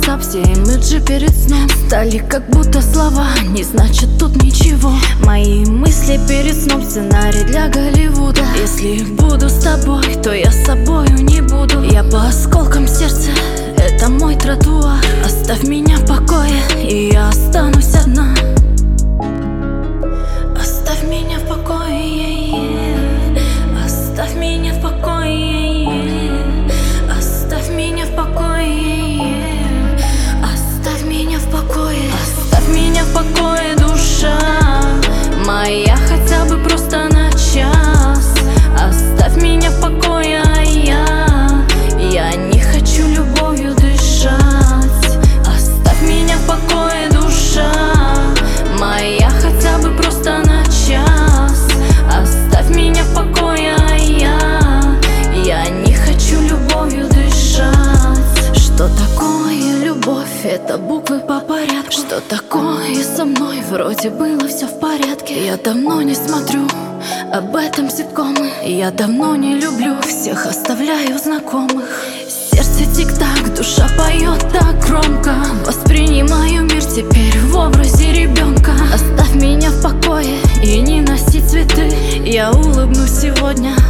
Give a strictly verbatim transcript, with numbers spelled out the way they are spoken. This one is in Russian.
WhatsApp, все имиджи перед сном стали как будто слова, не значит тут ничего. Мои мысли перед сном сценарий для Голливуда. Если буду с тобой, то я с собою не буду. Я по осколкам сердца, это мой тротуар. Оставь меня в покое, и я останусь одна. Оставь меня в покое, оставь меня в покое, оставь меня в покое, оставь меня в покое, оставь меня в покое, душа моя, хотя бы просто на час. Оставь меня в покое, а я, я не хочу любовью дышать. Оставь меня в покое, душа моя, хотя бы просто на час. Оставь меня в покое, а я, я не хочу любовью дышать. Что такое любовь? Это буквы по порядку. Что такое со мной? Вроде было все в порядке. Я давно не смотрю об этом ситкомы. Я давно не люблю, всех оставляю знакомых. Сердце тик-так, душа поет так громко. Воспринимаю мир теперь в образе ребенка. Оставь меня в покое и не носи цветы. Я улыбнусь сегодня,